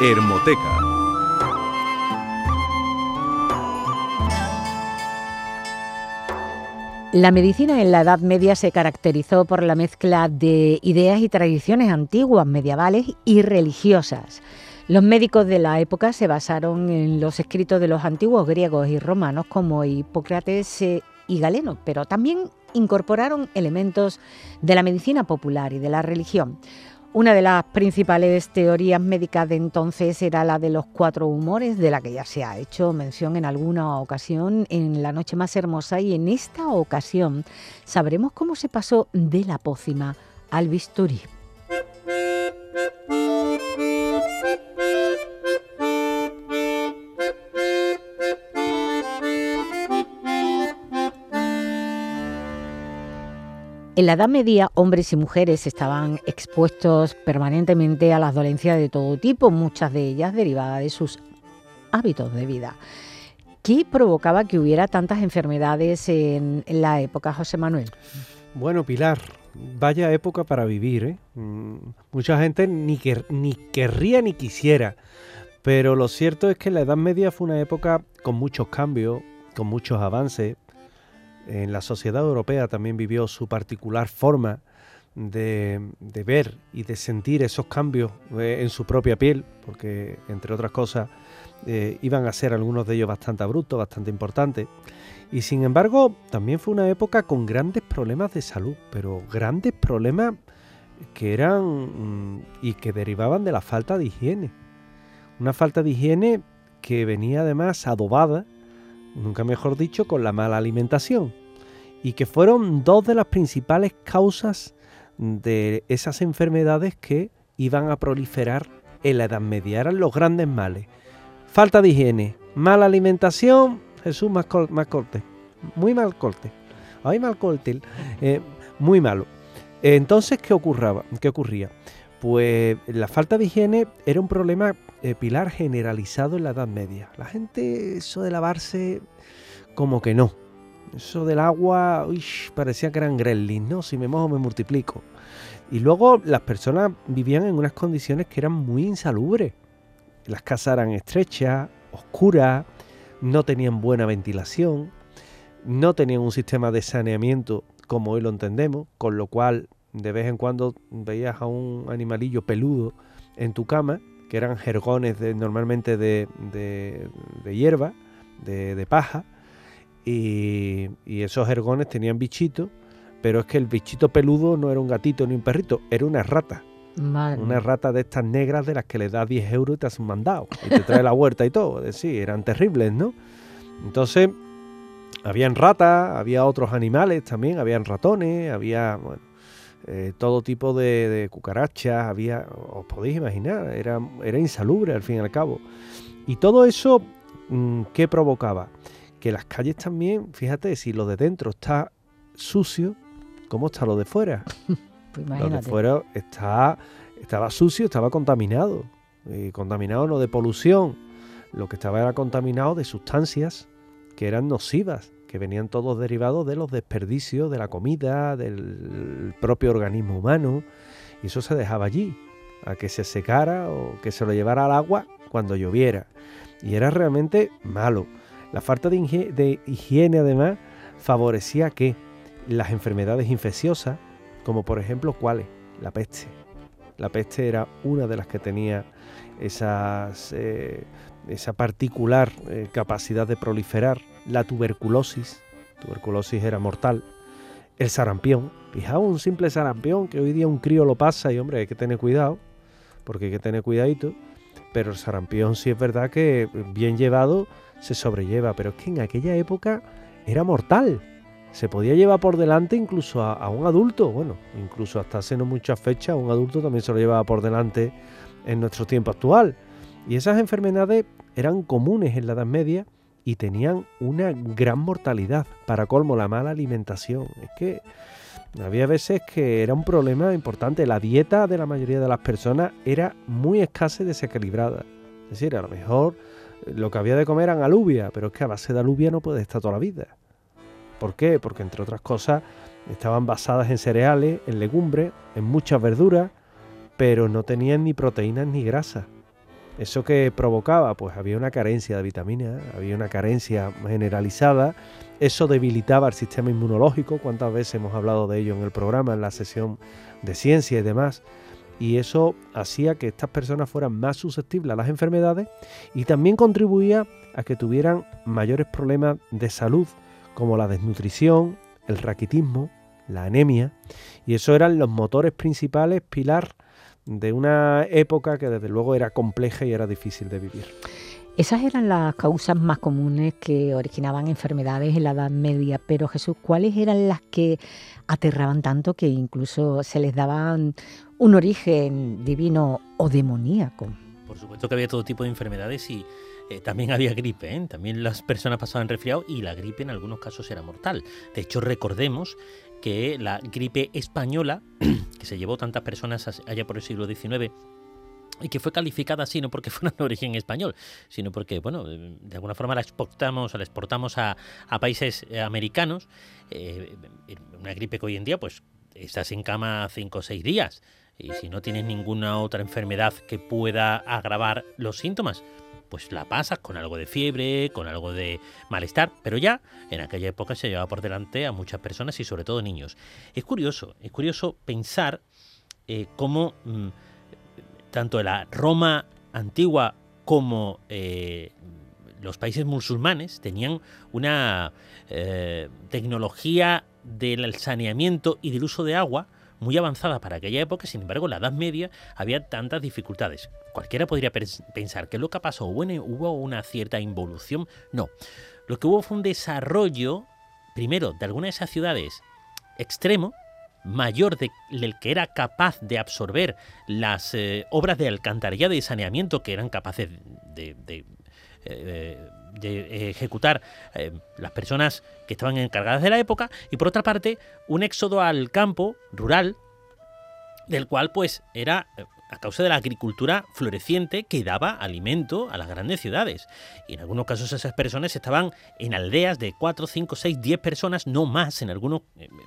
Hermoteca. La medicina en la Edad Media se caracterizó por la mezcla de ideas y tradiciones antiguas, medievales y religiosas. Los médicos de la época se basaron en los escritos de los antiguos griegos y romanos como Hipócrates y Galeno, pero también incorporaron elementos de la medicina popular y de la religión. Una de las principales teorías médicas de entonces era la de los 4 humores, de la que ya se ha hecho mención en alguna ocasión en La Noche Más Hermosa, y en esta ocasión sabremos cómo se pasó de la pócima al bisturí. En la Edad Media, hombres y mujeres estaban expuestos permanentemente a las dolencias de todo tipo, muchas de ellas derivadas de sus hábitos de vida. ¿Qué provocaba que hubiera tantas enfermedades en la época, José Manuel? Bueno, Pilar, vaya época para vivir, ¿eh? Mucha gente ni querría ni quisiera, pero lo cierto es que la Edad Media fue una época con muchos cambios, con muchos avances. En la sociedad europea también vivió su particular forma de ver y de sentir esos cambios en su propia piel, porque entre otras cosas iban a ser algunos de ellos bastante abruptos, bastante importantes. Y sin embargo también fue una época con grandes problemas de salud, pero grandes problemas que eran y que derivaban de la falta de higiene. Una falta de higiene que venía además adobada, nunca mejor dicho, con la mala alimentación, y que fueron 2 de las principales causas de esas enfermedades que iban a proliferar en la Edad Media. Eran los grandes males: falta de higiene, mala alimentación. Jesús, más corte, muy mal corte, ay, mal corte, muy malo. Entonces, ¿qué ocurría? Pues la falta de higiene era un problema, Pilar, generalizado en la Edad Media. La gente, eso de lavarse, como que no. Eso del agua, parecía que eran gremlins, ¿no? Si me mojo me multiplico. Y luego las personas vivían en unas condiciones que eran muy insalubres. Las casas eran estrechas, oscuras, no tenían buena ventilación, no tenían un sistema de saneamiento como hoy lo entendemos, con lo cual de vez en cuando veías a un animalillo peludo en tu cama, que eran jergones normalmente de hierba, de paja, y esos jergones tenían bichitos, pero es que el bichito peludo no era un gatito ni un perrito, era una rata. Madre. Una rata de estas negras de las que le das 10 euros y te hacen mandado, y te trae la huerta y todo. Sí, eran terribles, ¿no? Entonces, habían ratas, había otros animales también, habían ratones, había... bueno, todo tipo de cucarachas, había, os podéis imaginar, era insalubre al fin y al cabo. Y todo eso, ¿qué provocaba? Que las calles también, fíjate, si lo de dentro está sucio, ¿cómo está lo de fuera? Pues imagínate. Lo de fuera estaba sucio, estaba contaminado. Contaminado no de polución, lo que estaba era contaminado de sustancias que eran nocivas, que venían todos derivados de los desperdicios de la comida, del propio organismo humano, y eso se dejaba allí, a que se secara o que se lo llevara al agua cuando lloviera. Y era realmente malo. La falta de higiene, además, favorecía que las enfermedades infecciosas, como por ejemplo, ¿cuáles? La peste. La peste era una de las que tenía esa particular capacidad de proliferar. La tuberculosis era mortal. El sarampión, fijaos, un simple sarampión que hoy día un crío lo pasa y hombre, hay que tener cuidado, porque hay que tener cuidadito, pero el sarampión sí es verdad que bien llevado se sobrelleva, pero es que en aquella época era mortal, se podía llevar por delante incluso a un adulto, bueno, incluso hasta hace no muchas fechas un adulto también se lo llevaba por delante en nuestro tiempo actual, y esas enfermedades eran comunes en la Edad Media y tenían una gran mortalidad. Para colmo, la mala alimentación. Es que había veces que era un problema importante. La dieta de la mayoría de las personas era muy escasa y desequilibrada. Es decir, a lo mejor lo que había de comer eran alubias, pero es que a base de alubia no puedes estar toda la vida. ¿Por qué? Porque entre otras cosas estaban basadas en cereales, en legumbres, en muchas verduras, pero no tenían ni proteínas ni grasas. ¿Eso que provocaba? Pues había una carencia de vitaminas, había una carencia generalizada, eso debilitaba el sistema inmunológico, cuántas veces hemos hablado de ello en el programa, en la sesión de ciencia y demás, y eso hacía que estas personas fueran más susceptibles a las enfermedades y también contribuía a que tuvieran mayores problemas de salud, como la desnutrición, el raquitismo, la anemia, y eso eran los motores principales, pilar de una época que desde luego era compleja y era difícil de vivir. Esas eran las causas más comunes que originaban enfermedades en la Edad Media, pero Jesús, ¿cuáles eran las que aterraban tanto que incluso se les daban un origen divino o demoníaco? Por supuesto que había todo tipo de enfermedades y también había gripe, ¿eh? También las personas pasaban resfriado y la gripe en algunos casos era mortal. De hecho, recordemos que la gripe española, que se llevó tantas personas allá por el siglo XIX, y que fue calificada así no porque fuera de origen español, sino porque, bueno, de alguna forma la exportamos a países americanos. Una gripe que hoy en día, pues, estás en cama 5 o 6 días. Y si no tienes ninguna otra enfermedad que pueda agravar los síntomas, pues la pasas con algo de fiebre, con algo de malestar, pero ya en aquella época se llevaba por delante a muchas personas y sobre todo niños. Es curioso pensar cómo tanto la Roma antigua como los países musulmanes tenían una tecnología del saneamiento y del uso de agua muy avanzada para aquella época. Sin embargo, en la Edad Media había tantas dificultades. Cualquiera podría pensar que lo que pasó, hubo una cierta involución. No, lo que hubo fue un desarrollo, primero, de algunas de esas ciudades extremo, mayor del que era capaz de absorber las obras de alcantarillado y de saneamiento que eran capaces de ejecutar las personas que estaban encargadas de la época, y por otra parte un éxodo al campo rural, del cual pues era a causa de la agricultura floreciente que daba alimento a las grandes ciudades. Y en algunos casos esas personas estaban en aldeas de 4, 5, 6, 10 personas, no más en algunos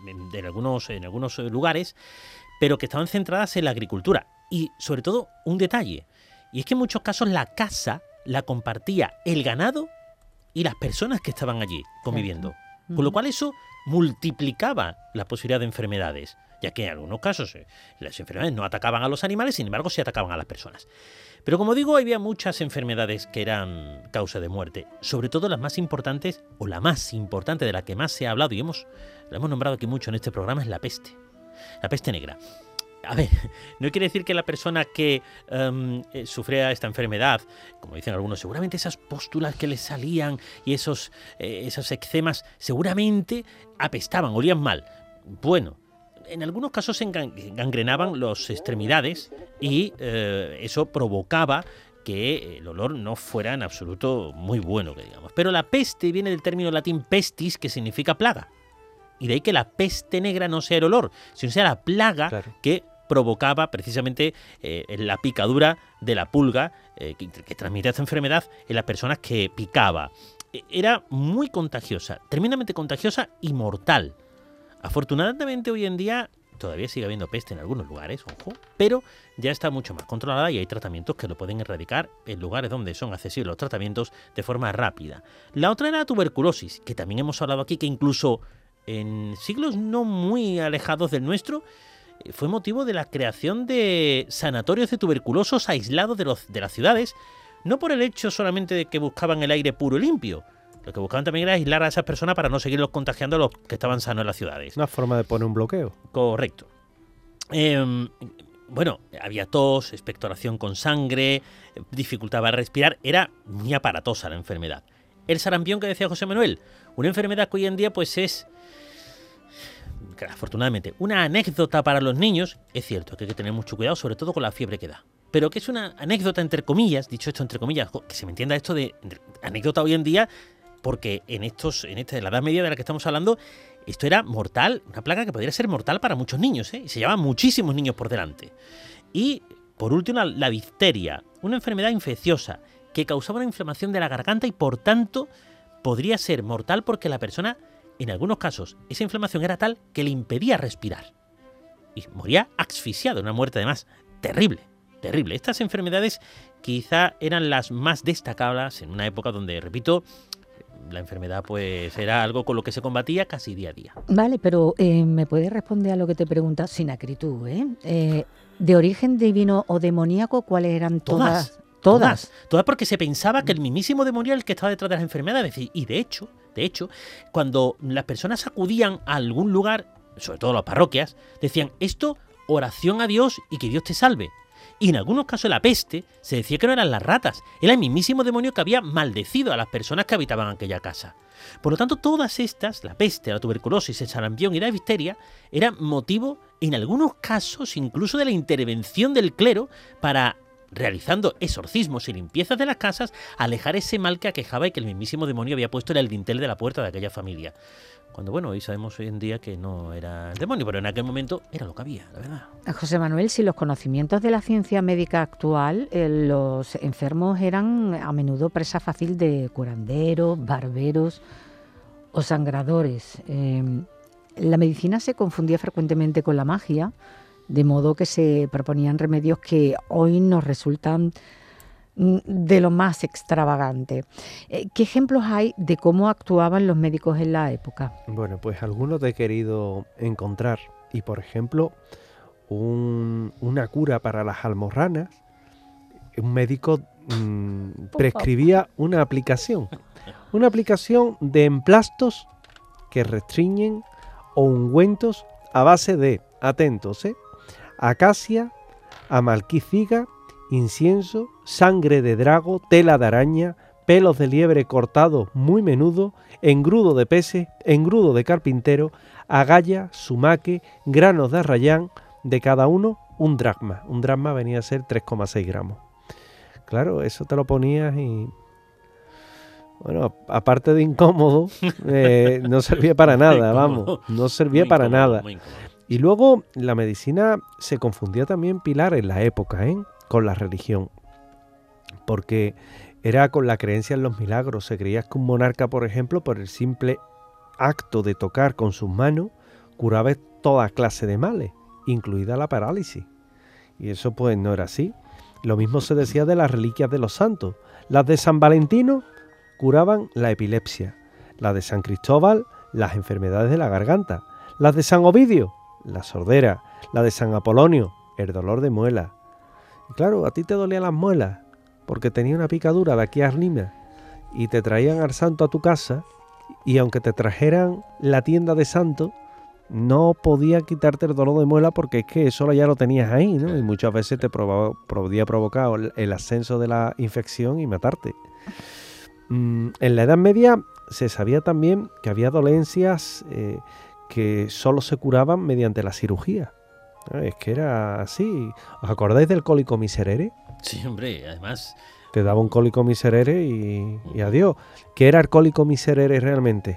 lugares, pero que estaban centradas en la agricultura. Y sobre todo un detalle, y es que en muchos casos la casa la compartía el ganado y las personas que estaban allí conviviendo. Con lo cual eso multiplicaba la posibilidad de enfermedades, ya que en algunos casos las enfermedades no atacaban a los animales, sin embargo sí atacaban a las personas. Pero como digo, había muchas enfermedades que eran causa de muerte, sobre todo las más importantes, o la más importante de la que más se ha hablado y la hemos nombrado aquí mucho en este programa, es la peste negra. A ver, no quiere decir que la persona que sufría esta enfermedad, como dicen algunos, seguramente esas pústulas que les salían y esos eczemas seguramente apestaban, olían mal. Bueno, en algunos casos se gangrenaban las extremidades y eso provocaba que el olor no fuera en absoluto muy bueno, que digamos. Pero la peste viene del término latín pestis, que significa plaga. Y de ahí que la peste negra no sea el olor, sino sea la plaga, claro, que provocaba precisamente la picadura de la pulga que transmitía esta enfermedad en las personas que picaba. Era muy contagiosa, tremendamente contagiosa y mortal. Afortunadamente hoy en día todavía sigue habiendo peste en algunos lugares, ojo, pero ya está mucho más controlada y hay tratamientos que lo pueden erradicar en lugares donde son accesibles los tratamientos de forma rápida. La otra era la tuberculosis, que también hemos hablado aquí, que incluso en siglos no muy alejados del nuestro fue motivo de la creación de sanatorios de tuberculosos aislados de las ciudades, no por el hecho solamente de que buscaban el aire puro y limpio. Lo que buscaban también era aislar a esas personas para no seguirlos contagiando a los que estaban sanos en las ciudades. Una forma de poner un bloqueo. Correcto. Bueno, había tos, expectoración con sangre, dificultaba respirar, era muy aparatosa la enfermedad. El sarampión, que decía José Manuel, una enfermedad que hoy en día pues es, afortunadamente, una anécdota para los niños. Es cierto que hay que tener mucho cuidado, sobre todo con la fiebre que da. Pero que es una anécdota entre comillas, dicho esto entre comillas, que se me entienda esto de anécdota hoy en día, porque en la Edad Media de la que estamos hablando, esto era mortal, una plaga que podría ser mortal para muchos niños, y se llevaban muchísimos niños por delante. Y, por último, la difteria, una enfermedad infecciosa que causaba una inflamación de la garganta y, por tanto, podría ser mortal porque la persona, en algunos casos, esa inflamación era tal que le impedía respirar. Y moría asfixiado, una muerte además terrible. terrible. Estas enfermedades quizá eran las más destacables en una época donde, repito, la enfermedad pues era algo con lo que se combatía casi día a día. Vale, pero ¿me puedes responder a lo que te preguntas sin acritud? ¿De origen divino o demoníaco cuáles eran todas? Todas porque se pensaba que el mismísimo demonio era el que estaba detrás de las enfermedades. Y de hecho, cuando las personas acudían a algún lugar, sobre todo las parroquias, decían esto, oración a Dios y que Dios te salve. Y en algunos casos la peste se decía que no eran las ratas, era el mismísimo demonio que había maldecido a las personas que habitaban aquella casa. Por lo tanto, todas estas, la peste, la tuberculosis, el sarampión y la difteria, eran motivo, en algunos casos, incluso de la intervención del clero para, realizando exorcismos y limpiezas de las casas, alejar ese mal que aquejaba y que el mismísimo demonio había puesto en el dintel de la puerta de aquella familia. Cuando, bueno, hoy sabemos hoy en día que no era el demonio, pero en aquel momento era lo que había, la verdad. José Manuel, si los conocimientos de la ciencia médica actual, los enfermos eran a menudo presa fácil de curanderos, barberos o sangradores. La medicina se confundía frecuentemente con la magia, de modo que se proponían remedios que hoy nos resultan de lo más extravagante. ¿Qué ejemplos hay de cómo actuaban los médicos en la época? Bueno, pues algunos he querido encontrar. Y por ejemplo, una cura para las almorranas, un médico prescribía una aplicación de emplastos que restringen o ungüentos a base de, atentos, acacia, amalquiciga, incienso, sangre de drago, tela de araña, pelos de liebre cortados muy menudo, engrudo de peces, engrudo de carpintero, agalla, sumaque, granos de arrayán, de cada uno un dracma. Un dracma venía a ser 3,6 gramos. Claro, eso te lo ponías y... Bueno, aparte de incómodo, no servía para nada, vamos, no servía para nada. Y luego la medicina se confundía también, Pilar, en la época, con la religión, porque era con la creencia en los milagros. Se creía que un monarca, por ejemplo, por el simple acto de tocar con sus manos, curaba toda clase de males, incluida la parálisis. Y eso pues no era así. Lo mismo se decía de las reliquias de los santos. Las de San Valentino curaban la epilepsia, las de San Cristóbal, las enfermedades de la garganta, las de San Ovidio, la sordera, la de San Apolonio, el dolor de muela. Y claro, a ti te dolían las muelas porque tenía una picadura de aquí arriba y te traían al santo a tu casa, y aunque te trajeran la tienda de santo, no podía quitarte el dolor de muela porque es que eso ya lo tenías ahí, ¿no? Y muchas veces te podía provocar el ascenso de la infección y matarte. En la Edad Media se sabía también que había dolencias que solo se curaban mediante la cirugía. Es que era así. ¿Os acordáis del cólico miserere? Sí, hombre, además... Te daba un cólico miserere y adiós. ¿Qué era el cólico miserere realmente?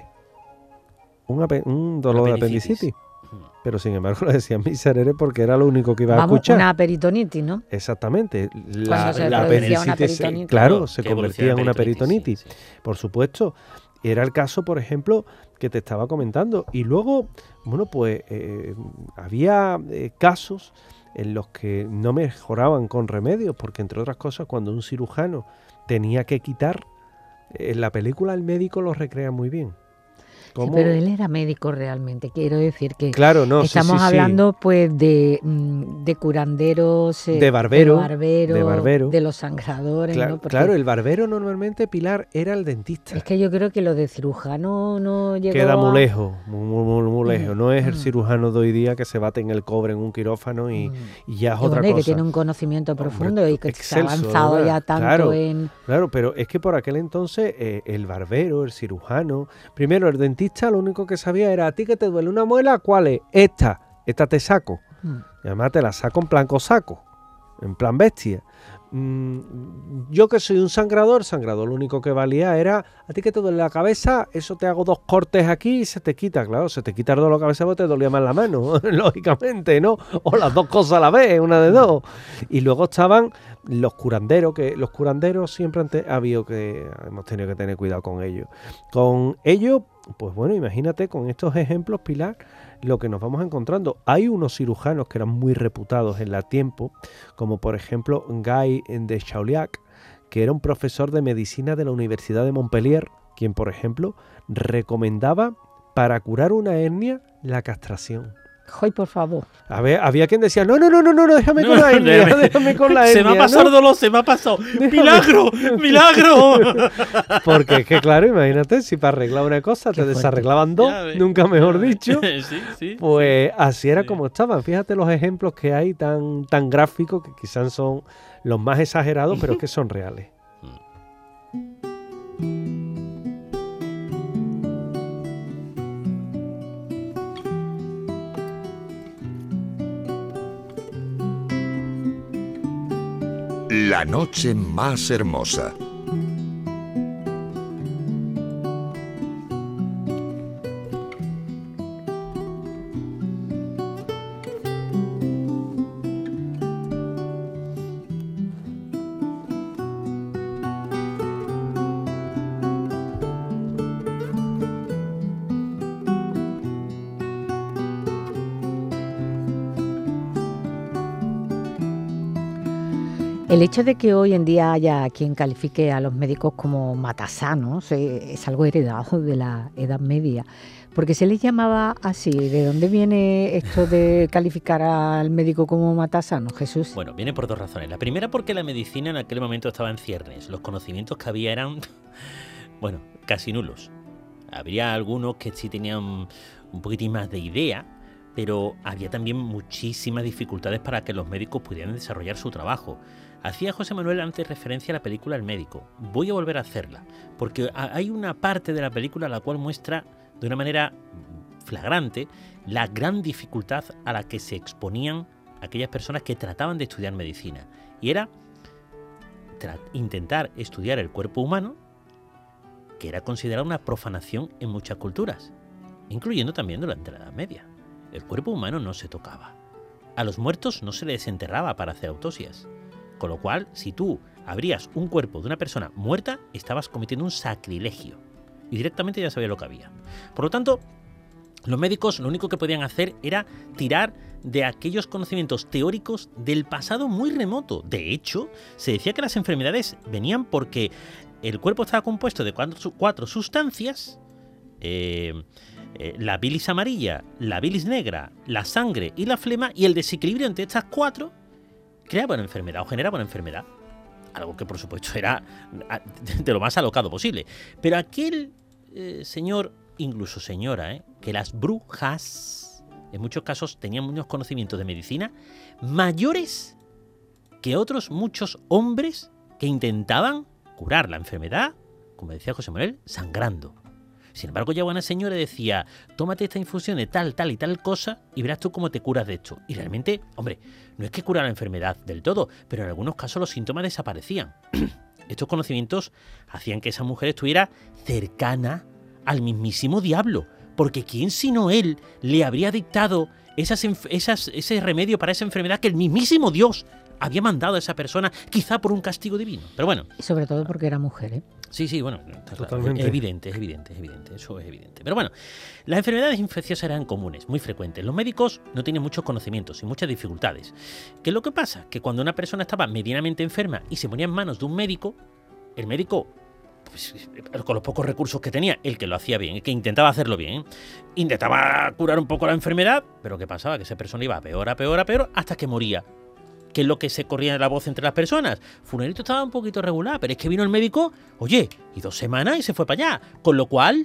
Un dolor de apendicitis. Pero sin embargo le decían miserere porque era lo único que iba a escuchar. Una peritonitis, ¿no? Exactamente. La apendicitis, claro, se convertía en una peritonitis. Sí. Por supuesto. Era el caso, por ejemplo, que te estaba comentando. Y luego, bueno, pues había casos en los que no mejoraban con remedios, porque entre otras cosas, cuando un cirujano tenía que quitar, en la película el médico lo recrea muy bien. Sí, pero él era médico realmente, quiero decir que claro, no, estamos hablando pues de curanderos, de barbero, de los sangradores. Claro, ¿no? Claro, el barbero normalmente, Pilar, era el dentista. Es que yo creo que lo de cirujano no llegó queda muy lejos, muy lejos. No es el cirujano de hoy día que se bate en el cobre en un quirófano y ya es otra cosa. Que tiene un conocimiento profundo y que se ha avanzado, ¿verdad? Ya tanto en... Claro, pero es que por aquel entonces el barbero, el cirujano, primero el dentista lo único que sabía era: a ti que te duele una muela, ¿cuál es? Esta te saco. Y además te la saco en plan cosaco, en plan bestia. Yo que soy un sangrador lo único que valía era: a ti que te duele la cabeza, eso te hago 2 cortes aquí y se te quita. Claro, se te quita el dolor de la cabeza porque te dolía más la mano, lógicamente, ¿no? O las 2 cosas a la vez, una de 2. Y luego estaban los curanderos, que los curanderos siempre hemos tenido que tener cuidado con ellos. Con ellos, pues bueno, imagínate con estos ejemplos, Pilar, lo que nos vamos encontrando. Hay unos cirujanos que eran muy reputados en la tiempo, como por ejemplo Guy de Chauliac, que era un profesor de medicina de la Universidad de Montpellier, quien por ejemplo recomendaba para curar una hernia la castración. ¡Ay, por favor! A ver, había quien decía, no, déjame con la hernia, déjame con la hernia. Se me ha pasado el dolor, se me ha pasado. ¡Milagro! ¡Milagro! Porque es que, claro, imagínate, si para arreglar una cosa te desarreglaban dos, nunca mejor dicho, pues así era como estaban. Fíjate los ejemplos que hay tan gráficos, que quizás son los más exagerados, pero que son reales. La noche más hermosa. El hecho de que hoy en día haya quien califique a los médicos como matasanos es algo heredado de la Edad Media. ¿Por qué se les llamaba así? ¿De dónde viene esto de calificar al médico como matasano, Jesús? Bueno, viene por dos razones. La primera, porque la medicina en aquel momento estaba en ciernes. Los conocimientos que había eran, bueno, casi nulos. Habría algunos que sí tenían un poquitín más de idea, pero había también muchísimas dificultades para que los médicos pudieran desarrollar su trabajo. Hacía José Manuel antes referencia a la película El médico. Voy a volver a hacerla, porque hay una parte de la película la cual muestra de una manera flagrante la gran dificultad a la que se exponían aquellas personas que trataban de estudiar medicina. Y era intentar estudiar el cuerpo humano, que era considerada una profanación en muchas culturas, incluyendo también durante la Edad Media. El cuerpo humano no se tocaba. A los muertos no se les desenterraba para hacer autopsias. Con lo cual, si tú abrías un cuerpo de una persona muerta, estabas cometiendo un sacrilegio. Y directamente ya sabía lo que había. Por lo tanto, los médicos lo único que podían hacer era tirar de aquellos conocimientos teóricos del pasado muy remoto. De hecho, se decía que las enfermedades venían porque el cuerpo estaba compuesto de cuatro sustancias, la bilis amarilla, la bilis negra, la sangre y la flema, y el desequilibrio entre estas cuatro creaba una enfermedad o generaba una enfermedad. Algo que por supuesto era de lo más alocado posible. Pero aquel señor, incluso señora, que las brujas en muchos casos tenían unos conocimientos de medicina mayores que otros muchos hombres que intentaban curar la enfermedad, como decía José Manuel, sangrando. Sin embargo, llegaba una señora y decía, tómate esta infusión de tal y tal cosa y verás tú cómo te curas de esto. Y realmente, hombre, no es que cura la enfermedad del todo, pero en algunos casos los síntomas desaparecían. Estos conocimientos hacían que esa mujer estuviera cercana al mismísimo diablo, porque ¿quién sino él le habría dictado ese remedio para esa enfermedad que el mismísimo Dios había mandado a esa persona, quizá por un castigo divino? Pero bueno. Y sobre todo porque era mujer, ¿eh? Sí, bueno, totalmente. Es evidente, eso es evidente. Pero bueno, las enfermedades infecciosas eran comunes, muy frecuentes. Los médicos no tenían muchos conocimientos y muchas dificultades. ¿Qué es lo que pasa? Que cuando una persona estaba medianamente enferma y se ponía en manos de un médico, el médico, pues, con los pocos recursos que tenía, el que lo hacía bien, el que intentaba hacerlo bien, intentaba curar un poco la enfermedad, pero ¿qué pasaba? Que esa persona iba a peor, hasta que moría. ¿Qué es lo que se corría la voz entre las personas? Funerito estaba un poquito regular, pero es que vino el médico, oye, y 2 semanas y se fue para allá. Con lo cual,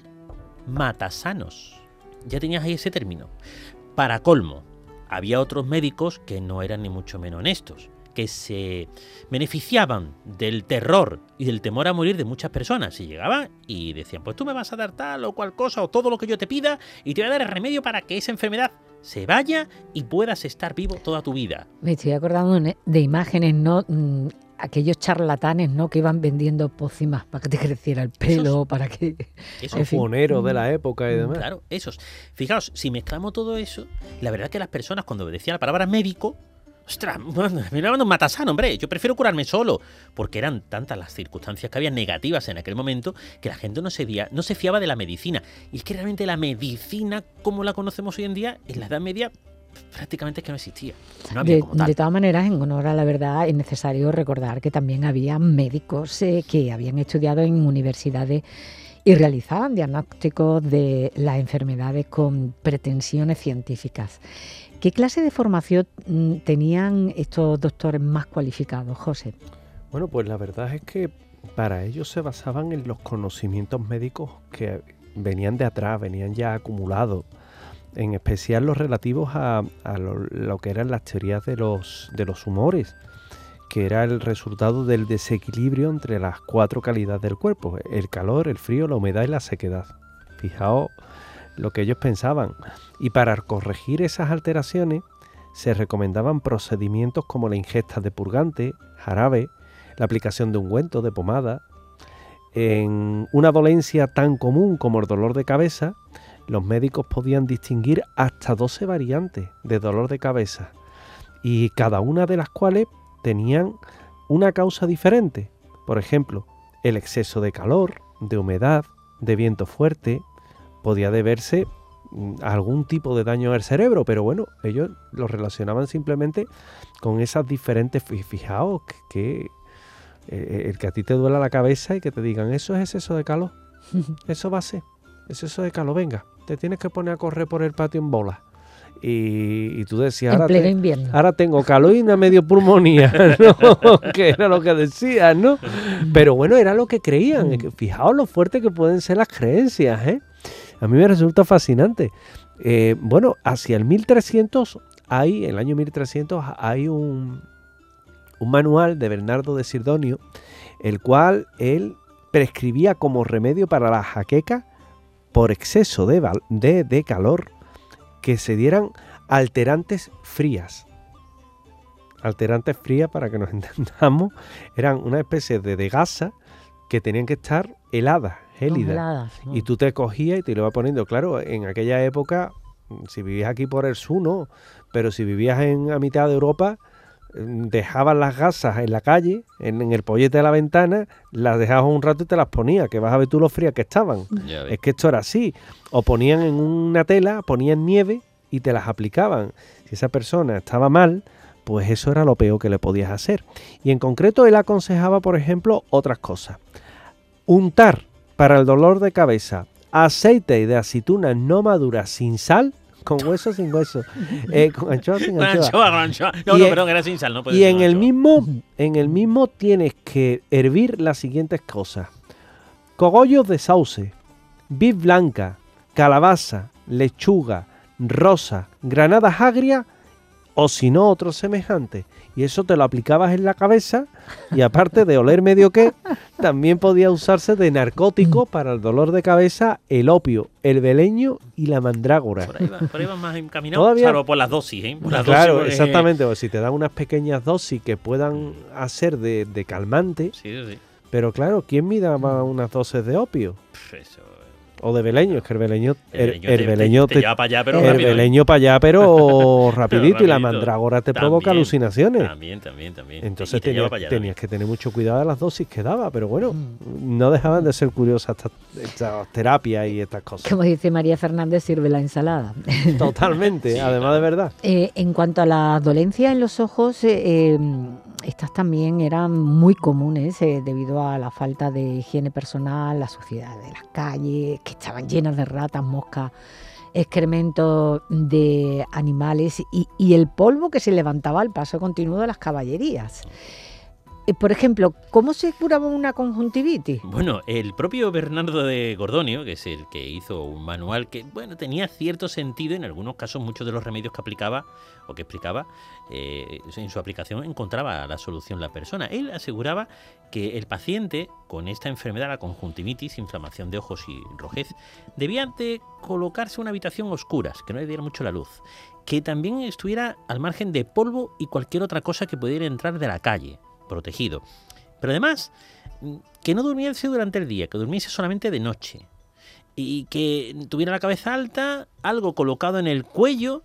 matasanos. Ya tenías ahí ese término. Para colmo, había otros médicos que no eran ni mucho menos honestos, que se beneficiaban del terror y del temor a morir de muchas personas. Y llegaban y decían, pues tú me vas a dar tal o cual cosa o todo lo que yo te pida y te voy a dar el remedio para que esa enfermedad se vaya y puedas estar vivo toda tu vida. Me estoy acordando de imágenes, ¿no? Aquellos charlatanes, ¿no? Que iban vendiendo pócimas para que te creciera el pelo, para que... Esos foneros de la época y demás. Claro, esos. Fijaos, si mezclamos todo eso, la verdad es que las personas cuando decían la palabra médico, ostras, me llaman un matasano, hombre, yo prefiero curarme solo. Porque eran tantas las circunstancias que había negativas en aquel momento que la gente no se fiaba de la medicina. Y es que realmente la medicina, como la conocemos hoy en día, en la Edad Media prácticamente es que no existía. No había como tal. De todas maneras, en honor a la verdad, es necesario recordar que también había médicos que habían estudiado en universidades y realizaban diagnósticos de las enfermedades con pretensiones científicas. ¿Qué clase de formación tenían estos doctores más cualificados, José? Bueno, pues la verdad es que para ellos se basaban en los conocimientos médicos que venían de atrás, venían ya acumulados, en especial los relativos a lo que eran las teorías de los humores, que era el resultado del desequilibrio entre las 4 calidades del cuerpo: el calor, el frío, la humedad y la sequedad. Fijaos lo que ellos pensaban. Y para corregir esas alteraciones se recomendaban procedimientos como la ingesta de purgante, jarabe, la aplicación de ungüento, de pomada. En una dolencia tan común como el dolor de cabeza, los médicos podían distinguir hasta 12 variantes de dolor de cabeza, y cada una de las cuales tenían una causa diferente. Por ejemplo, el exceso de calor, de humedad, de viento fuerte, podía deberse a algún tipo de daño al cerebro, pero bueno, ellos lo relacionaban simplemente con esas diferentes. Fijaos que el que a ti te duela la cabeza y que te digan eso es exceso de calor, eso va a ser exceso de calor, venga, te tienes que poner a correr por el patio en bola. Y tú decías, En pleno invierno. Ahora tengo calor y una medio pulmonía, ¿no? Que era lo que decían, ¿no? Pero bueno, era lo que creían. Fijaos lo fuerte que pueden ser las creencias, ¿eh? A mí me resulta fascinante. Bueno, hacia el 1300, el año 1300, hay un manual de Bernardo de Sardinio, el cual él prescribía como remedio para la jaqueca por exceso de calor, que se dieran alterantes frías. Alterantes frías, para que nos entendamos, eran una especie de gasa que tenían que estar heladas, gélidas. ¿No? Y tú te cogías y te lo ibas poniendo. Claro, en aquella época, si vivías aquí por el sur, no. Pero si vivías a mitad de Europa, dejabas las gasas en la calle, en el pollete de la ventana, las dejabas un rato y te las ponías, que vas a ver tú lo frías que estaban. Es que esto era así. O ponían en una tela, ponían nieve y te las aplicaban. Si esa persona estaba mal, pues eso era lo peor que le podías hacer. Y en concreto él aconsejaba, por ejemplo, otras cosas. Untar para el dolor de cabeza aceite de aceituna no madura sin sal, con hueso sin hueso, con anchoa sin anchoa. Con anchoa. No, perdón, era sin sal. No y en el mismo tienes que hervir las siguientes cosas: cogollos de sauce, vid blanca, calabaza, lechuga, rosa, granadas agrias, o si no, otro semejante. Y eso te lo aplicabas en la cabeza, y aparte de oler medio que, también podía usarse de narcótico para el dolor de cabeza el opio, el beleño y la mandrágora. Por ahí va más encaminado, salvo por las dosis, ¿eh? Claro, dosis, exactamente. Pues si te dan unas pequeñas dosis que puedan hacer de calmante, sí. Pero claro, ¿quién mida más unas dosis de opio? Eso. O de beleño, es que el beleño te lleva para allá, pero el rápido. El beleño para allá, pero rapidito, y la mandrágora te provoca alucinaciones. También. Entonces tenías que tener mucho cuidado de las dosis que daba, pero bueno, no dejaban de ser curiosas estas terapias y estas cosas. Como dice María Fernández, sirve la ensalada. Totalmente, sí, además, claro. De verdad. En cuanto a las dolencias en los ojos, estas también eran muy comunes debido a la falta de higiene personal, la suciedad de las calles, que estaban llenas de ratas, moscas, excrementos de animales y el polvo que se levantaba al paso continuo de las caballerías. Por ejemplo, ¿cómo se curaba una conjuntivitis? Bueno, el propio Bernardo de Gordonio, que es el que hizo un manual que, bueno, tenía cierto sentido, en algunos casos muchos de los remedios que aplicaba o que explicaba, en su aplicación encontraba la solución la persona. Él aseguraba que el paciente con esta enfermedad, la conjuntivitis, inflamación de ojos y rojez, debía de colocarse en una habitación a oscuras, que no le diera mucho la luz, que también estuviera al margen de polvo y cualquier otra cosa que pudiera entrar de la calle, protegido. Pero además, que no durmiese durante el día, que durmiese solamente de noche, y que tuviera la cabeza alta, algo colocado en el cuello,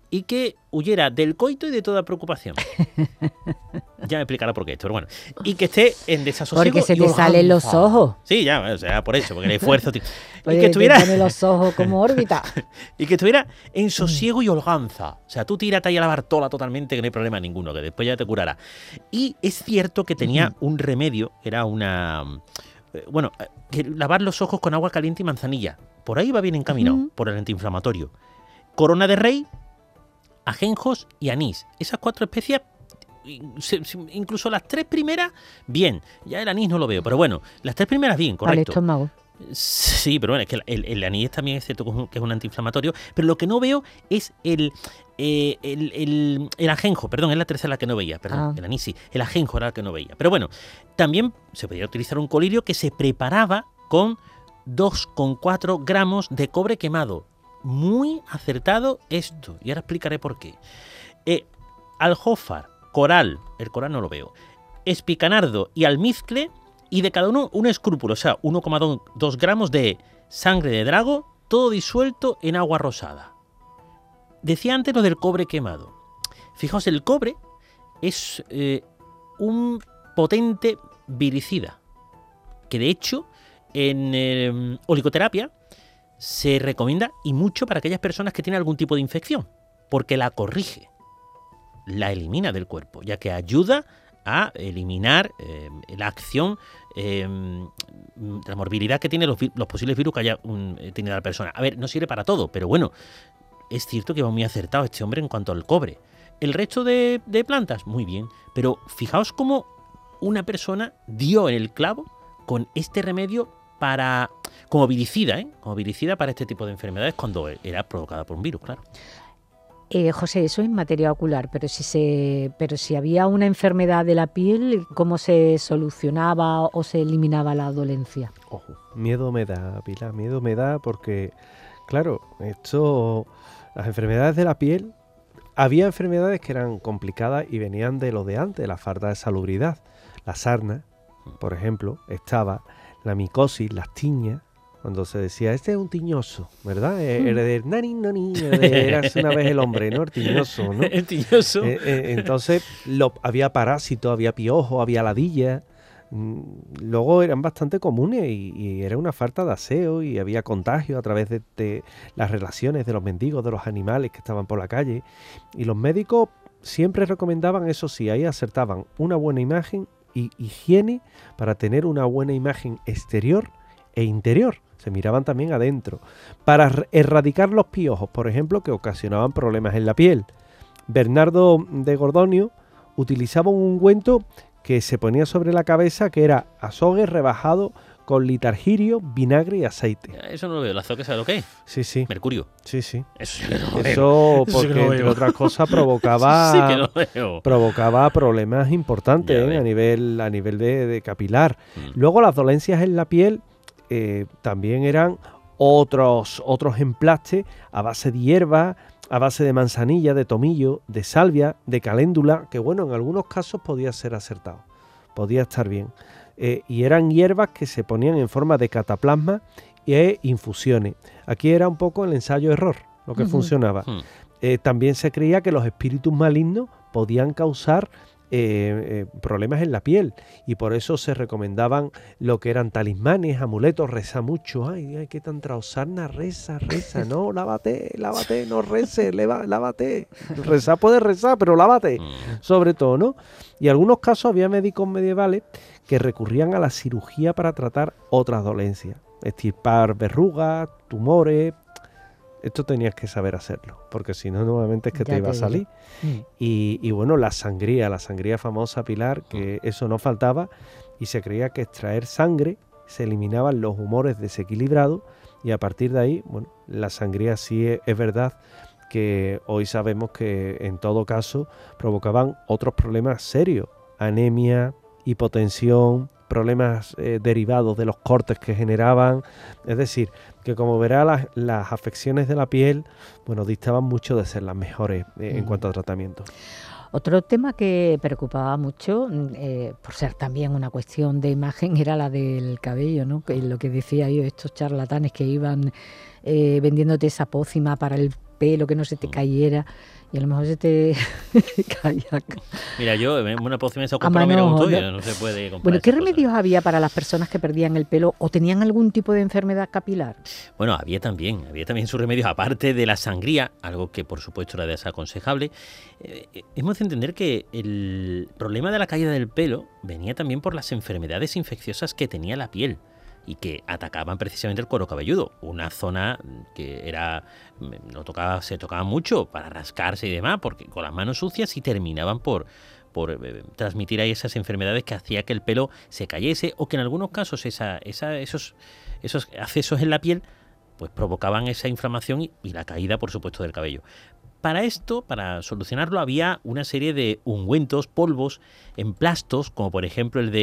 y que huyera del coito y de toda preocupación. Ya me explicará por qué esto, pero bueno. Y que esté en desasosiego. Porque se y te holganza. salen los ojos. Sí, ya, o sea, por eso, porque el esfuerzo. Y Oye, que estuviera. te pone los ojos como órbita. Y que estuviera en sosiego y holganza. O sea, tú tírate ahí a la Bartola totalmente, que no hay problema ninguno, que después ya te curará. Y es cierto que tenía un remedio, era una... Bueno, que lavar los ojos con agua caliente y manzanilla. Por ahí va bien encaminado, por el antiinflamatorio. Corona de rey, ajenjos y anís. Esas 4 especias, incluso las 3 primeras, bien. Ya el anís no lo veo, pero bueno, las 3 primeras bien, Para el correcto. estómago. Sí, pero bueno, es que el anís también es cierto que es un antiinflamatorio, pero lo que no veo es el ajenjo, perdón, es la tercera la que no veía, perdón, el anís sí, el ajenjo era la que no veía. Pero bueno, también se podía utilizar un colirio que se preparaba con 2,4 gramos de cobre quemado. Muy acertado esto, y ahora explicaré por qué. Aljófar, coral, el coral no lo veo, espicanardo y almizcle, y de cada uno un escrúpulo, o sea, 1,2 gramos de sangre de drago, todo disuelto en agua rosada. Decía antes lo del cobre quemado. Fijaos, el cobre es un potente viricida, que de hecho en oligoterapia se recomienda y mucho para aquellas personas que tienen algún tipo de infección, porque la corrige, la elimina del cuerpo, ya que ayuda a eliminar la acción, la morbilidad que tienen los posibles virus que haya tenido la persona. A ver, no sirve para todo, pero bueno, es cierto que va muy acertado este hombre en cuanto al cobre. El resto de plantas, muy bien, pero fijaos cómo una persona dio en el clavo con este remedio como viricida, como viricida para este tipo de enfermedades cuando era provocada por un virus, claro. José, eso es materia ocular, pero si había una enfermedad de la piel, ¿cómo se solucionaba o se eliminaba la dolencia? Ojo, miedo me da, Pilar, miedo me da porque, claro, las enfermedades de la piel, había enfermedades que eran complicadas y venían de lo de antes, la falta de salubridad. La sarna, por ejemplo, estaba la micosis, las tiñas, cuando se decía, este es un tiñoso, ¿verdad? Era de nani, nani, eras una vez el hombre, ¿no? El tiñoso, ¿no? El tiñoso. Entonces, había parásitos, había piojos, había ladillas. Luego eran bastante comunes y era una falta de aseo y había contagio a través de las relaciones de los mendigos, de los animales que estaban por la calle. Y los médicos siempre recomendaban, eso sí, ahí acertaban una buena imagen y higiene para tener una buena imagen exterior e interior. Se miraban también adentro. Para erradicar los piojos, por ejemplo, que ocasionaban problemas en la piel. Bernardo de Gordonio utilizaba un ungüento que se ponía sobre la cabeza, que era azogue rebajado con litargirio, vinagre y aceite. Eso no lo veo. ¿El azogue sabe lo que es? Sí, sí. Mercurio. Sí, sí. Eso sí que no lo Eso veo. porque, entre otras cosas, provocaba, sí que lo veo. Provocaba problemas importantes a nivel de capilar. Luego las dolencias en la piel también eran otros emplastes a base de hierba, a base de manzanilla, de tomillo, de salvia, de caléndula, que bueno, en algunos casos podía ser acertado, podía estar bien. Y eran hierbas que se ponían en forma de cataplasma e infusiones. Aquí era un poco el ensayo-error lo que funcionaba. También se creía que los espíritus malignos podían causar problemas en la piel y por eso se recomendaban lo que eran talismanes, amuletos, reza mucho, ay, que te entrado sarna, reza, no, lávate, no reces, lávate, rezar puedes rezar, pero lávate, sobre todo, ¿no? Y en algunos casos había médicos medievales que recurrían a la cirugía para tratar otras dolencias, extirpar verrugas, tumores. Esto tenías que saber hacerlo, porque si no, nuevamente es que te iba a salir. Y bueno, la sangría famosa, Pilar, que eso no faltaba, y se creía que extraer sangre se eliminaban los humores desequilibrados, y a partir de ahí, bueno, la sangría sí es verdad que hoy sabemos que en todo caso provocaban otros problemas serios, anemia, hipotensión, problemas derivados de los cortes que generaban. Es decir, que como verá, las afecciones de la piel, bueno, distaban mucho de ser las mejores en cuanto a tratamiento. Otro tema que preocupaba mucho, por ser también una cuestión de imagen, era la del cabello, ¿no? Que lo que decía yo, estos charlatanes que iban vendiéndote esa pócima para el pelo, que no se te cayera, y a lo mejor se te caía. Mira, yo una pócima se ha A comprado, mira, un mano, tuyo, no se puede comprar. Bueno, ¿qué esas cosas. remedios había para las personas que perdían el pelo o tenían algún tipo de enfermedad capilar? Bueno, había también sus remedios, aparte de la sangría, algo que por supuesto era desaconsejable. Hemos de entender que el problema de la caída del pelo venía también por las enfermedades infecciosas que tenía la piel y que atacaban precisamente el cuero cabelludo, una zona que se tocaba mucho para rascarse y demás, porque con las manos sucias y terminaban por transmitir ahí esas enfermedades que hacía que el pelo se cayese, o que en algunos casos esos accesos en la piel pues provocaban esa inflamación y la caída, por supuesto, del cabello. Para esto, para solucionarlo, había una serie de ungüentos, polvos, emplastos, como por ejemplo el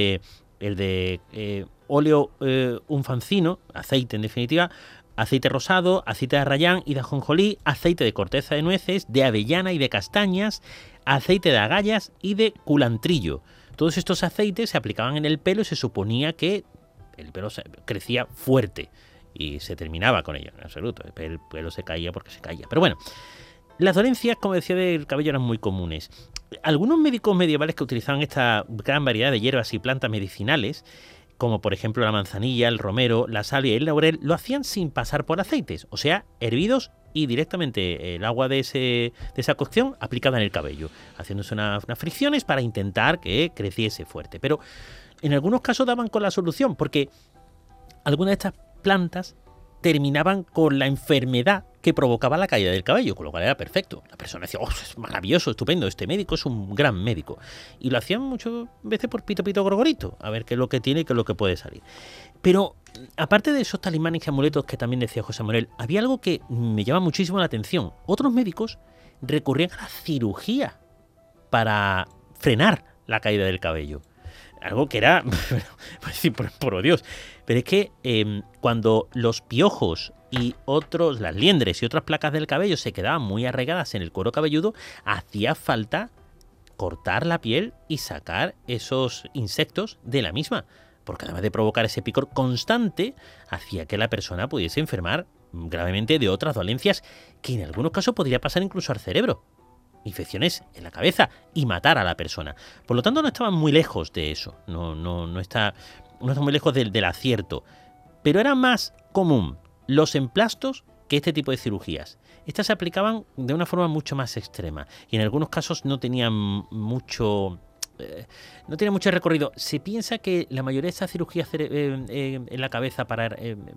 de óleo unfancino, aceite en definitiva, aceite rosado, aceite de arrayán y de ajonjolí, aceite de corteza de nueces, de avellana y de castañas, aceite de agallas y de culantrillo. Todos estos aceites se aplicaban en el pelo y se suponía que el pelo crecía fuerte y se terminaba con ello. En absoluto, el pelo se caía porque se caía. Pero bueno, las dolencias, como decía, del cabello eran muy comunes. Algunos médicos medievales que utilizaban esta gran variedad de hierbas y plantas medicinales, como por ejemplo la manzanilla, el romero, la salvia y el laurel, lo hacían sin pasar por aceites, o sea, hervidos y directamente el agua de esa cocción aplicada en el cabello, haciéndose unas fricciones para intentar que creciese fuerte. Pero en algunos casos daban con la solución, porque algunas de estas plantas terminaban con la enfermedad que provocaba la caída del cabello, con lo cual era perfecto. La persona decía, oh, es maravilloso, estupendo, este médico es un gran médico. Y lo hacían muchas veces por pito, pito, gorgorito, a ver qué es lo que tiene y qué es lo que puede salir. Pero, aparte de esos talismanes y amuletos que también decía José Manuel, había algo que me llama muchísimo la atención. Otros médicos recurrían a la cirugía para frenar la caída del cabello. Algo que era, por Dios, pero es que cuando los piojos y las liendres y otras placas del cabello se quedaban muy arraigadas en el cuero cabelludo, hacía falta cortar la piel y sacar esos insectos de la misma, porque además de provocar ese picor constante, hacía que la persona pudiese enfermar gravemente de otras dolencias que en algunos casos podría pasar incluso al cerebro. Infecciones en la cabeza y matar a la persona. Por lo tanto, no estaban muy lejos de eso. No está muy lejos del acierto. Pero era más común los emplastos que este tipo de cirugías. Estas se aplicaban de una forma mucho más extrema y en algunos casos no tenían mucho recorrido. Se piensa que la mayoría de estas cirugías en la cabeza para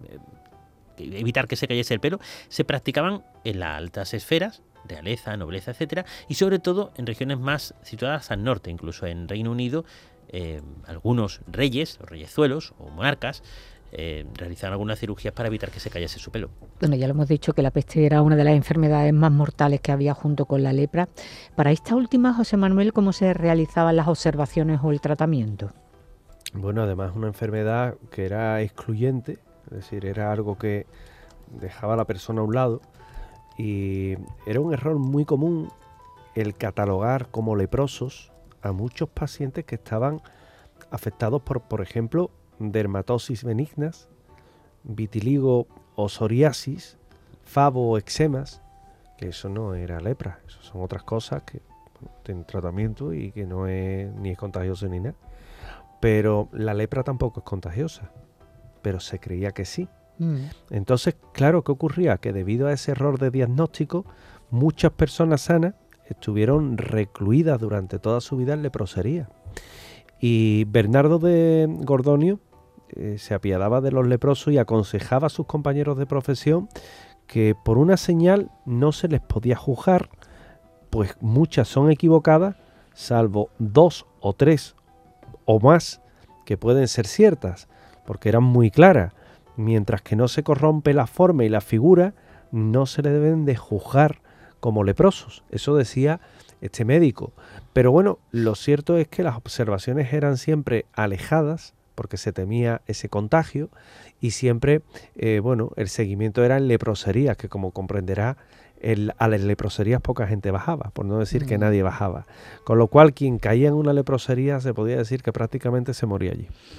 evitar que se cayese el pelo se practicaban en las altas esferas, realeza, nobleza, etcétera, y sobre todo en regiones más situadas al norte, incluso en Reino Unido, algunos reyes, o reyezuelos o monarcas, realizaban algunas cirugías para evitar que se cayese su pelo. Bueno, ya lo hemos dicho que la peste era una de las enfermedades más mortales que había junto con la lepra. Para esta última, José Manuel, ¿cómo se realizaban las observaciones o el tratamiento? Bueno, además una enfermedad que era excluyente, es decir, era algo que dejaba a la persona a un lado, y era un error muy común el catalogar como leprosos a muchos pacientes que estaban afectados por ejemplo, dermatosis benignas, vitiligo o psoriasis, fabo o eczemas, que eso no era lepra, eso son otras cosas que tienen tratamiento y que no es ni es contagioso ni nada. Pero la lepra tampoco es contagiosa, pero se creía que sí. Entonces, claro, ¿qué ocurría? Que debido a ese error de diagnóstico, muchas personas sanas estuvieron recluidas durante toda su vida en leprosería. Y Bernardo de Gordonio se apiadaba de los leprosos y aconsejaba a sus compañeros de profesión que por una señal no se les podía juzgar, pues muchas son equivocadas, salvo 2 o 3 o más que pueden ser ciertas, porque eran muy claras. Mientras que no se corrompe la forma y la figura, no se le deben de juzgar como leprosos. Eso decía este médico. Pero bueno, lo cierto es que las observaciones eran siempre alejadas, porque se temía ese contagio, y siempre, el seguimiento era en leproserías, que como comprenderá, a las leproserías poca gente bajaba, por no decir que nadie bajaba. Con lo cual, quien caía en una leprosería se podía decir que prácticamente se moría allí.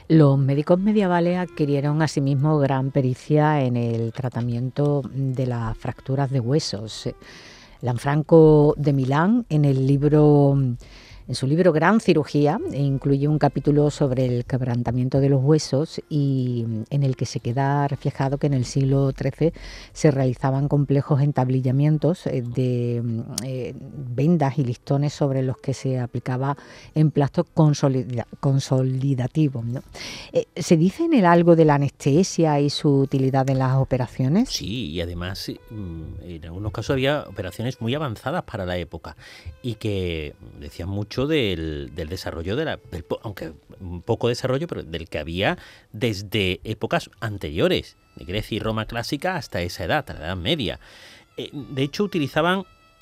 Los médicos medievales adquirieron asimismo gran pericia en el tratamiento de las fracturas de huesos. Lanfranco de Milán, en su libro Gran Cirugía, incluye un capítulo sobre el quebrantamiento de los huesos y en el que se queda reflejado que en el siglo XIII se realizaban complejos entablillamientos de vendas y listones sobre los que se aplicaba emplasto consolidativo, ¿no? ¿Se dice en él algo de la anestesia y su utilidad en las operaciones? Sí, y además en algunos casos había operaciones muy avanzadas para la época y que decían mucho del desarrollo aunque un poco desarrollo, pero del que había desde épocas anteriores, de Grecia y Roma clásica hasta esa edad, la Edad Media. De hecho, utilizaban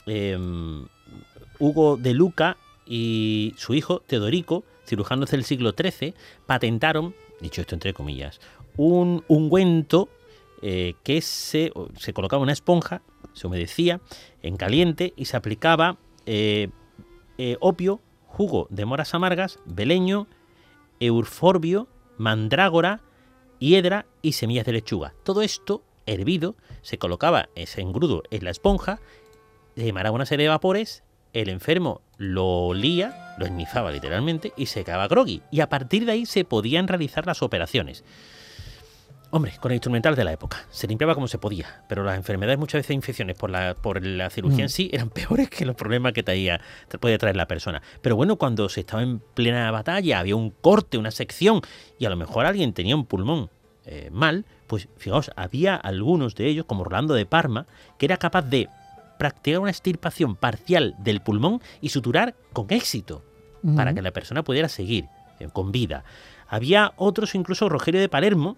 Hugo de Luca y su hijo Teodorico, cirujanos del siglo XIII, patentaron, dicho esto entre comillas, un ungüento que se colocaba una esponja, se humedecía en caliente y se aplicaba opio, jugo de moras amargas, beleño, euforbio, mandrágora, hiedra y semillas de lechuga. Todo esto hervido, se colocaba ese engrudo en la esponja, emanaba una serie de vapores, el enfermo lo olía, lo esnifaba literalmente y se quedaba groggy. Y a partir de ahí se podían realizar las operaciones. Hombre, con el instrumental de la época. Se limpiaba como se podía, pero las enfermedades, muchas veces infecciones por la cirugía en sí, eran peores que los problemas que podía traer la persona. Pero bueno, cuando se estaba en plena batalla, había un corte, una sección, y a lo mejor alguien tenía un pulmón mal, pues fijaos, había algunos de ellos, como Rolando de Parma, que era capaz de practicar una extirpación parcial del pulmón y suturar con éxito, para que la persona pudiera seguir con vida. Había otros, incluso Rogerio de Palermo,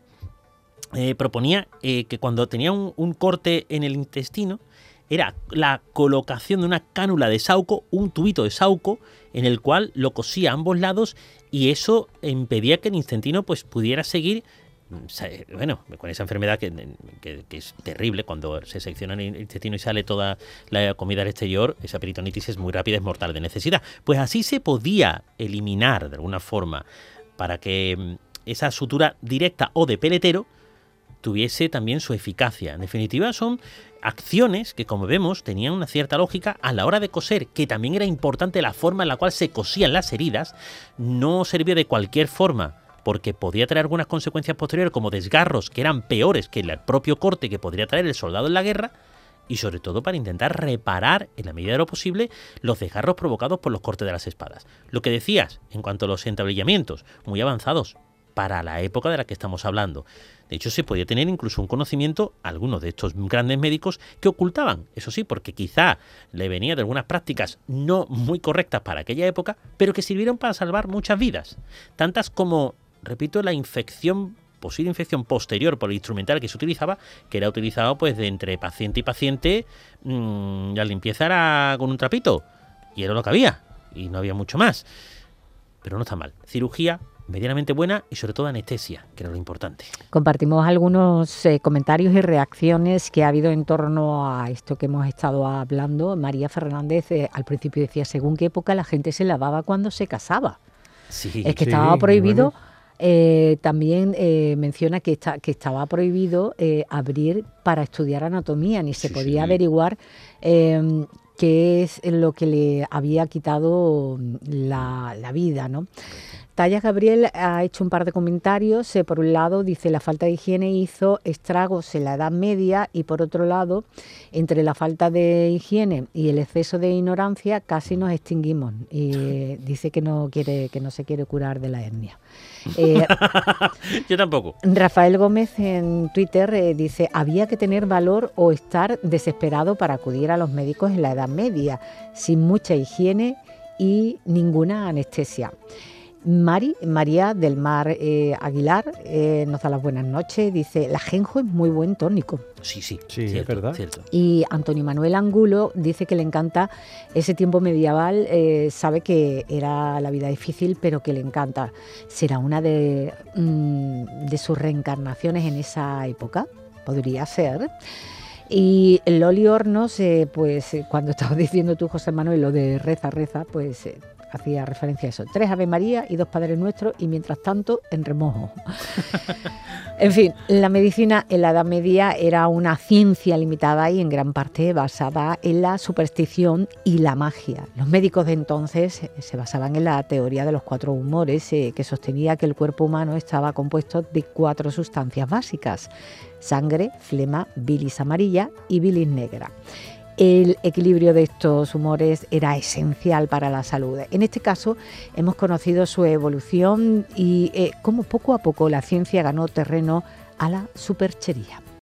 proponía que cuando tenía un corte en el intestino era la colocación de una cánula de sauco, un tubito de sauco en el cual lo cosía a ambos lados y eso impedía que el intestino pues pudiera seguir, bueno, con esa enfermedad que es terrible cuando se secciona el intestino y sale toda la comida al exterior. Esa peritonitis es muy rápida, es mortal de necesidad. Pues así se podía eliminar de alguna forma para que esa sutura directa o de peletero tuviese también su eficacia. En definitiva, son acciones que, como vemos, tenían una cierta lógica a la hora de coser, que también era importante la forma en la cual se cosían las heridas. No servía de cualquier forma, porque podía traer algunas consecuencias posteriores, como desgarros que eran peores que el propio corte que podría traer el soldado en la guerra, y sobre todo para intentar reparar, en la medida de lo posible, los desgarros provocados por los cortes de las espadas. Lo que decías, en cuanto a los entablillamientos, muy avanzados para la época de la que estamos hablando. De hecho, se podía tener incluso un conocimiento, algunos de estos grandes médicos, que ocultaban, eso sí, porque quizá le venía de algunas prácticas no muy correctas para aquella época, pero que sirvieron para salvar muchas vidas. Tantas como, repito, la posible infección posterior por el instrumental que se utilizaba, que era utilizado pues de entre paciente y paciente, la limpieza era con un trapito, y era lo que había, y no había mucho más. Pero no está mal. Cirugía medianamente buena y sobre todo anestesia, que era lo importante. Compartimos algunos comentarios y reacciones que ha habido en torno a esto que hemos estado hablando. María Fernández al principio decía, según qué época la gente se lavaba cuando se casaba. Sí, es que estaba prohibido. Bueno. También menciona que estaba prohibido abrir para estudiar anatomía, ni se podía averiguar qué es lo que le había quitado la vida, ¿no? Tallas Gabriel ha hecho un par de comentarios. Por un lado, dice, la falta de higiene hizo estragos en la Edad Media y por otro lado, entre la falta de higiene y el exceso de ignorancia, casi nos extinguimos. Y dice que no se quiere curar de la hernia. Yo tampoco. Rafael Gómez en Twitter dice, había que tener valor o estar desesperado para acudir a los médicos en la Edad Media, sin mucha higiene y ninguna anestesia. María del Mar Aguilar nos da las buenas noches, dice, el ajenjo es muy buen tónico. Sí, cierto, es verdad. Cierto. Y Antonio Manuel Angulo dice que le encanta ese tiempo medieval, sabe que era la vida difícil, pero que le encanta. ¿Será una de sus reencarnaciones en esa época? Podría ser. Y Loli Hornos, cuando estabas diciendo tú, José Manuel, lo de reza, pues hacía referencia a eso. 3 Ave María y 2 Padres Nuestros y mientras tanto en remojo. En fin, la medicina en la Edad Media era una ciencia limitada y en gran parte basada en la superstición y la magia. Los médicos de entonces se basaban en la teoría de los 4 humores, que sostenía que el cuerpo humano estaba compuesto de 4 sustancias básicas: sangre, flema, bilis amarilla y bilis negra. El equilibrio de estos humores era esencial para la salud. En este caso hemos conocido su evolución y cómo poco a poco la ciencia ganó terreno a la superchería.